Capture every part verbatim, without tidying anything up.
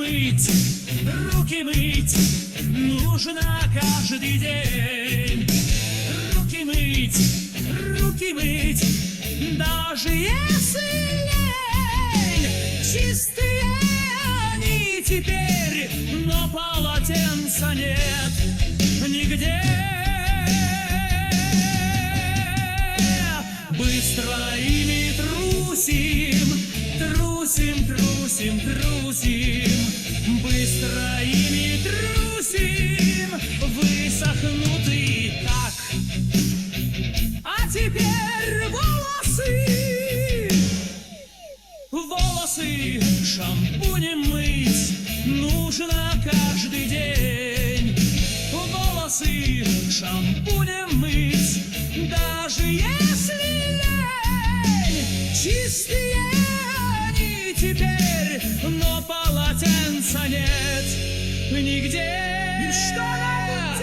мыть, руки мыть нужно каждый день. Руки мыть, руки мыть, даже если лень. Чистые они теперь, но полотенца нет нигде. Быстро ими трусим, трусим, трусим, трусим. Быстро ими трусим, высохнут и так. А теперь волосы, волосы шампунем мыть нужно каждый день. Волосы шампунем мыть, даже если лень. Чистые они теперь, но полотенца нет нигде. И что нам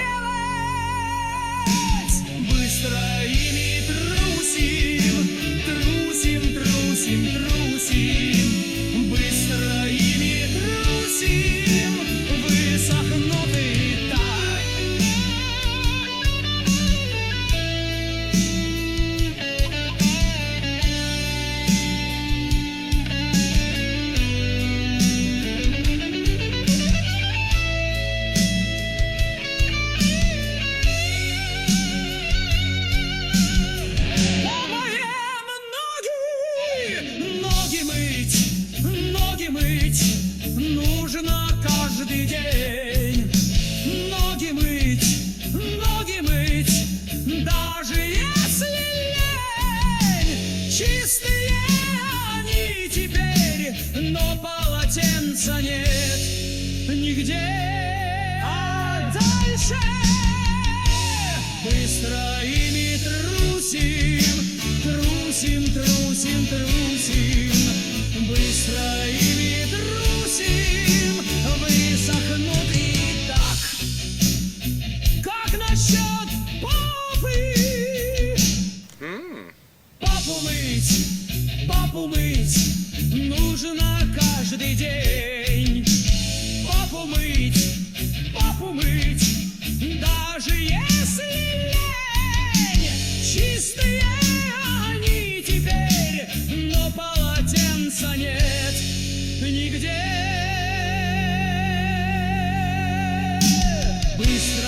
делать? Быстро ими трусим, трусим, трусим, трусим. Быстро ими трусим, высохнут и так. Нужно каждый день. Ноги мыть, ноги мыть, даже если лень. Чистые они теперь, но полотенца нет нигде. А дальше быстро ими трусим, трусим, трусим, трусим. Быстро ими трусим, высохнут и так. Как насчет попы? Папу мыть, папу мыть нужно каждый день. Папу мыть, папу мыть, даже если лень. Чистые они теперь, но полотенца нет нигде. Быстро